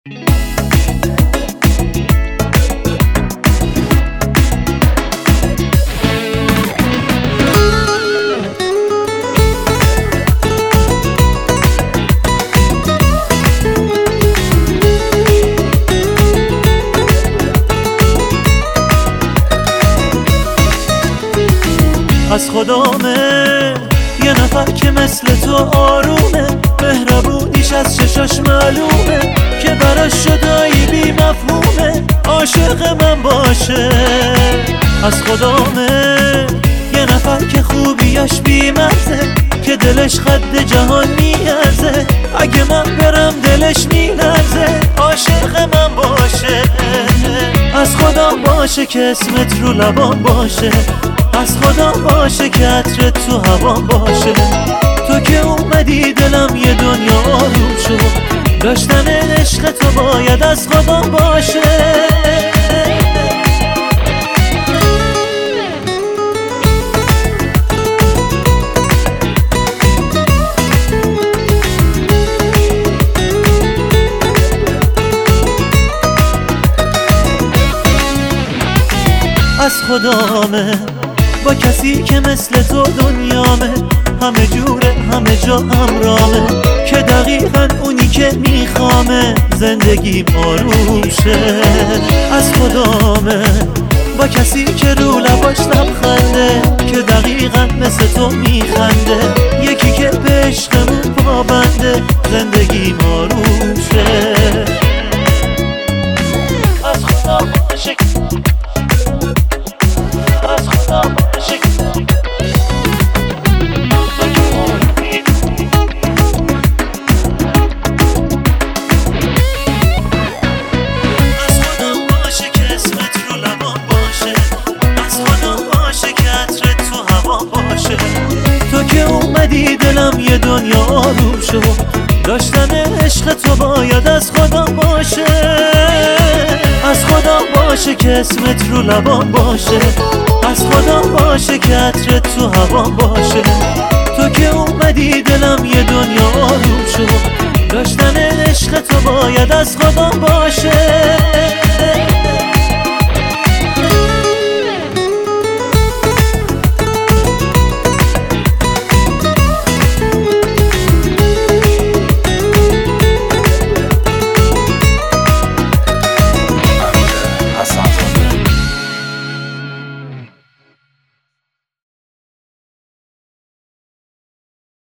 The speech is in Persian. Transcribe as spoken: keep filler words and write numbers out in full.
از خدامه یه نفر که مثل تو آرومه، مهربونیش از چشاش معلومه که براش شدایی بی مفهومه، عاشق من باشه. از خدامه یه نفر که خوبیاش بی مرزه، که دلش خد جهان میارزه، اگه من برم دلش میلرزه، عاشق من باشه. از خدا باشه که اسمت رو لبان باشه، از خدا باشه که عطرت تو هوام باشه. تو که اومدی دلم یه دنیا آروم شد، داشتن عشق تو باید از خدا باشه. از خدامه با کسی که مثل تو دنیامه، همه جوره همه جا همرامه، که دقیقا اونی که میخوامه، زندگی آروم شه. از خدامه با کسی که رو لباش لبخنده، که دقیقا مثل تو میخنده، یکی که به عشقمون پابنده، زندگی آروم شه. از خدا باشه، از خدا باشه، از خدا باشه که اسمت رو لبان باشه، از خدا باشه که عطرت تو هوام باشه. تو که اومدی دلم یه دنیا آروم شد، داشتن عشق تو باید از خدا باشه. از خدا باشه که اسمت رو لبان باشه، از خدا باشه که عطرت تو هوام باشه. تو که اومدی دلم یه دنیا آروم شد، داشتن عشق تو باید از خدا باشه.